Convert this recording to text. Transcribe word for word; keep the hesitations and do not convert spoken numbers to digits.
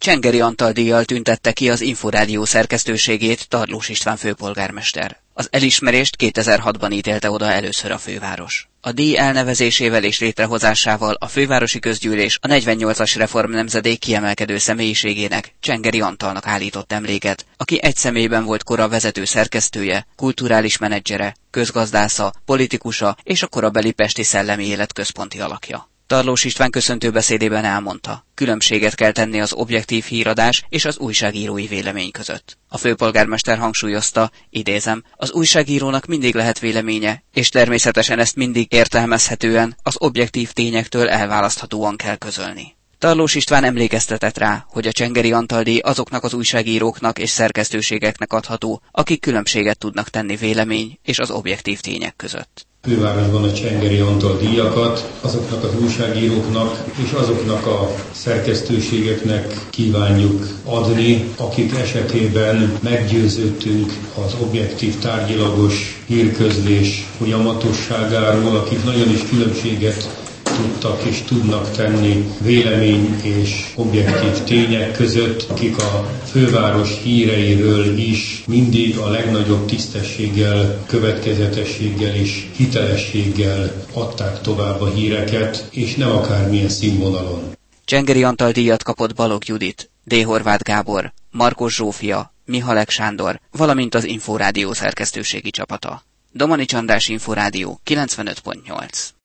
Csengeri Antal díjjal tüntette ki az Inforádió szerkesztőségét Tarlós István főpolgármester. Az elismerést kétezer-hatban ítélte oda először a főváros. A díj elnevezésével és létrehozásával a fővárosi közgyűlés a negyvennyolcas reformnemzedék kiemelkedő személyiségének, Csengeri Antalnak állított emléket, aki egy személyben volt kora vezető szerkesztője, kulturális menedzsere, közgazdásza, politikusa és a korabeli pesti szellemi élet központi alakja. Tarlós István köszöntőbeszédében elmondta, különbséget kell tenni az objektív híradás és az újságírói vélemény között. A főpolgármester hangsúlyozta, idézem, az újságírónak mindig lehet véleménye, és természetesen ezt mindig értelmezhetően, az objektív tényektől elválaszthatóan kell közölni. Tarlós István emlékeztetett rá, hogy a Csengeri Antal díj azoknak az újságíróknak és szerkesztőségeknek adható, akik különbséget tudnak tenni vélemény és az objektív tények között. Fővárosban a Csengeri Antal díjakat azoknak az újságíróknak és azoknak a szerkesztőségeknek kívánjuk adni, akik esetében meggyőződtünk az objektív tárgyilagos hírközlés folyamatosságáról, akik nagyon is különbséget tudtak és tudnak tenni vélemény és objektív tények között, akik a főváros híreiről is mindig a legnagyobb tisztességgel, következetességgel és hitelességgel adták tovább a híreket, és nem akármilyen színvonalon. Csengeri Antal díjat kapott Balogh Judit, D. Horváth Gábor, Markos Zsófia, Mihalek Sándor, valamint az Inforádió szerkesztőségi csapata. Domanics András, Inforádió kilencvenöt pont nyolc.